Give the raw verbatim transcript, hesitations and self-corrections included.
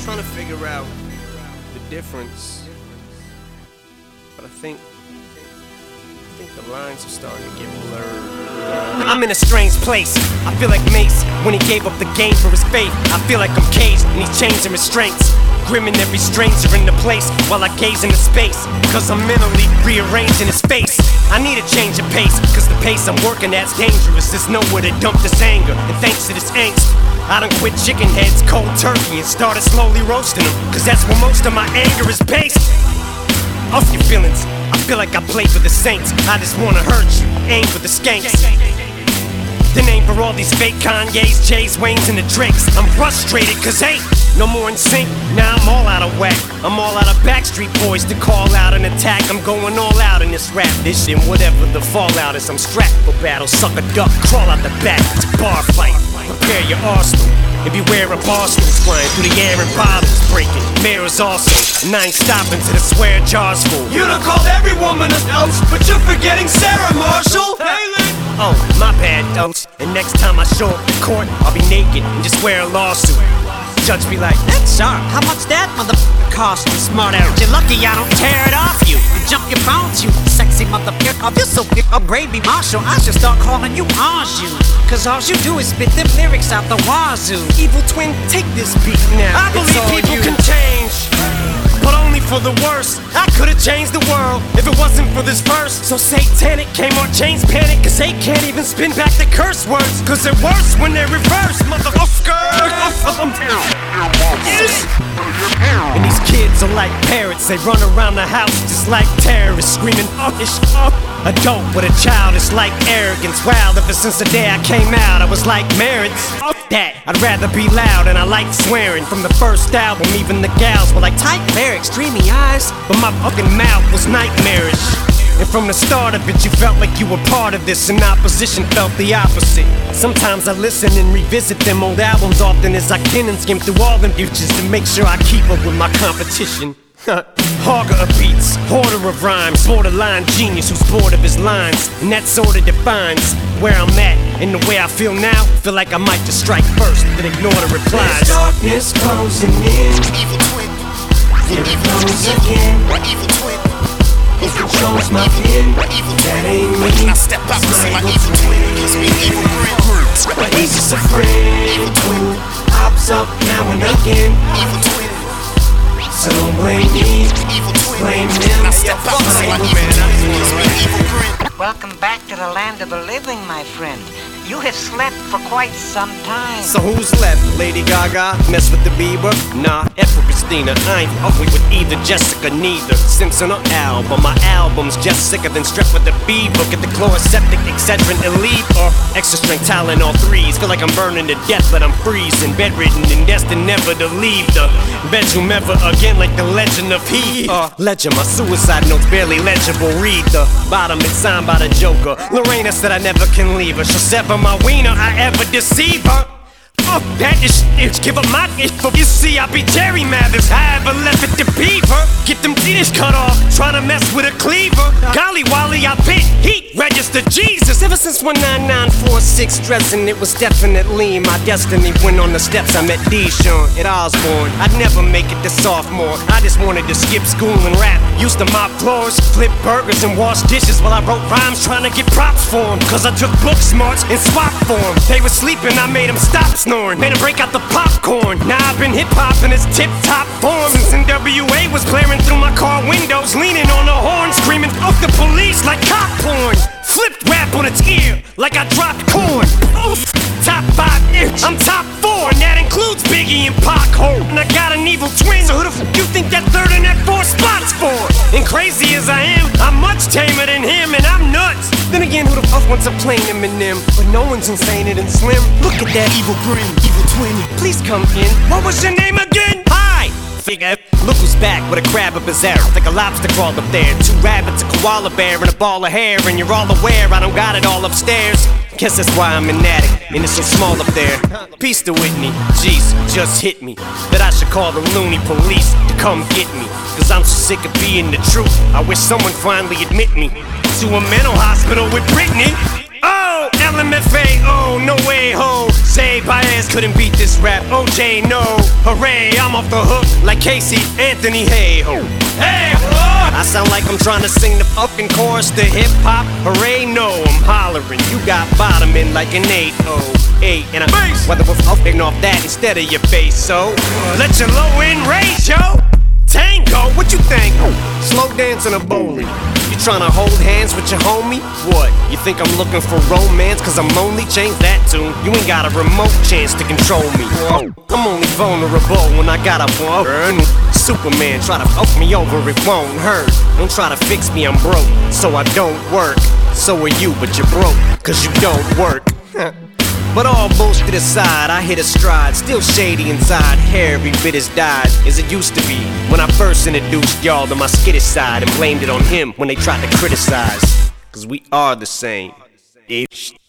trying to figure out the difference, but I think I think the lines are starting to get blurred. I'm in a strange place. I feel like Mace when he gave up the game for his faith. I feel like I'm caged in these chains and restraints, grimming every stranger in the place while I gaze into space, cause I'm mentally rearranging his face. I need a change of pace, cause the pace I'm working at's dangerous. There's nowhere to dump this anger, and thanks to this angst, I done quit chicken heads cold turkey and started slowly roasting them, cause that's where most of my anger is based. Off your feelings, I feel like I play for the Saints. I just wanna hurt you, aim for the skanks. Then aim for all these fake Kanye's, Jay's, Wayne's, and the Drakes. I'm frustrated cause hey, no more in sync. Now I'm all out of whack. I'm all out of Backstreet Boys to call out an attack. I'm going all out in this rap. This shit, whatever the fallout is, I'm strapped for battle. Suck a duck, crawl out the back. It's a bar fight. Prepare your arsenal. And beware of arsenals flying through the air and bottles breaking. Mirrors also, and I ain't stopping till the swear jar's full. You done called every woman a oats, but you're forgetting Sarah Marshall. Oh, my bad, dose. And next time I show up to court, I'll be naked and just wear a lawsuit. Judge be like, that's sharp. How much that motherfucker cost? You smart out. You're lucky I don't tear it off you. You jump your bones, you sexy motherfucker. Oh, you're so big. Oh, Brady Marshall, I should start calling you Anjou. Cause all you do is spit them lyrics out the wazoo. Evil twin, take this beat now. I believe people can change, but only for the worse. I could've changed the world if it wasn't for this verse. So satanic, Kmart chains panic, cause they can't even spin back the curse words, cause they're worse when they're reversed, motherfucker. And these kids are like parrots, they run around the house just like terrorists, screaming fuckish up. A dope with a childish like arrogance. Wild ever since the day I came out, I was like marriage. Fuck that, I'd rather be loud, and I like swearing. From the first album, even the gals were like tight lyrics, dreamy eyes, but my fucking mouth was nightmarish. And from the start of it, you felt like you were part of this, and opposition felt the opposite. Sometimes I listen and revisit them old albums often as I can, and skim through all them futures to make sure I keep up with my competition. Hogger of beats, hoarder of rhymes, borderline genius who's bored of his lines, and that sorta defines where I'm at. And the way I feel now, feel like I might just strike first, then ignore the replies. There's darkness closing in. Evil twin. Here it goes again. Evil twin. It controls my pen. That ain't me. When I step out to see my evil twin, it gives me evil grin. But he's just a friend who pops up now and again. Evil twin. So don't blame me. Evil twin. Blame him. When I step out to see my evil twin, it gives me evil grin. Welcome back to the land of the living, my friend. You have slept for quite some time. So who's left? Lady Gaga? Mess with the Bieber? Nah, F with Christina. I ain't fucking with either Jessica, neither Simpson or Al. But my album's just sicker than strep with the fever. Get the chloroseptic, Excedrin, Elite, or extra strength talent, all threes. Feel like I'm burning to death, but I'm freezing, bedridden and destined never to leave the bedroom ever again, like the legend of he. Uh, ledger, my suicide notes barely legible. Read the bottom, it's signed by the Joker. Lorena said I never can leave her. She'll sever my wiener, I ever deceive her. Fuck that is shit, give up my info. You see, I be Jerry Mathers, I ever left it to Beaver. Get them teeth cut off, try to mess with a cleaver. Golly Wally, I bit heat, register Jesus. Ever since one nine nine four six stressing, it was definitely my destiny. When on the steps I met Deshaun at Osborne. I'd never make it to sophomore, I just wanted to skip school and rap. Used to mop floors, flip burgers and wash dishes while I wrote rhymes trying to get props for them. Cause I took book smarts and swapped for them. They were sleeping, I made them stop snoring, made them break out the popcorn. Now I've been hip-hop in its tip-top form since N W A was blaring through my car windows, leaning on the horn, screaming fuck the police like cop porn. Flipped rap on its ear like I dropped corn. Oof. Top five inch, I'm top four, and that includes Biggie and Pac. And I got an evil twin, so who the f you think that third and that fourth spot's for? And crazy as I am, I'm much tamer than him, and I'm nuts. Then again, who the fuck wants a plain Eminem? But no one's insane and slim. Look at that evil grin, evil twin. Please come in. What was your name again? Hi. Figure. Look who's back with a crab up his ass, like a lobster crawled up there. Two rabbits, a koala bear, and a ball of hair. And you're all aware I don't got it all upstairs. Guess that's why I'm an addict, and it's so small up there. Peace to Whitney, jeez, just hit me that I should call the loony police to come get me. Cause I'm so sick of being the truth, I wish someone finally admit me to a mental hospital with Britney. Oh! yo, L M F A O, no way, ho. Zay Baez couldn't beat this rap, O J, no. Hooray, I'm off the hook like Casey Anthony, hey, ho. Hey, ho! I sound like I'm trying to sing the fucking chorus to hip-hop. Hooray, no, I'm hollering. You got bottoming like an eight oh eight. And I'm whether we're fucking off that instead of your face, so let your low end raise, yo. Tango, what you think? Slow dance in a bowling. You tryna hold hands with your homie? What? You think I'm looking for romance cause I'm lonely? Change that tune. You ain't got a remote chance to control me. I'm only vulnerable when I got a burn. Superman try to fuck me over, it won't hurt. Don't try to fix me, I'm broke, so I don't work. So are you, but you're broke cause you don't work. But all bullshit aside, I hit a stride. Still shady inside, hair every bit as dyed as it used to be when I first introduced y'all to my skittish side and blamed it on him when they tried to criticize. Cause we are the same. Ish.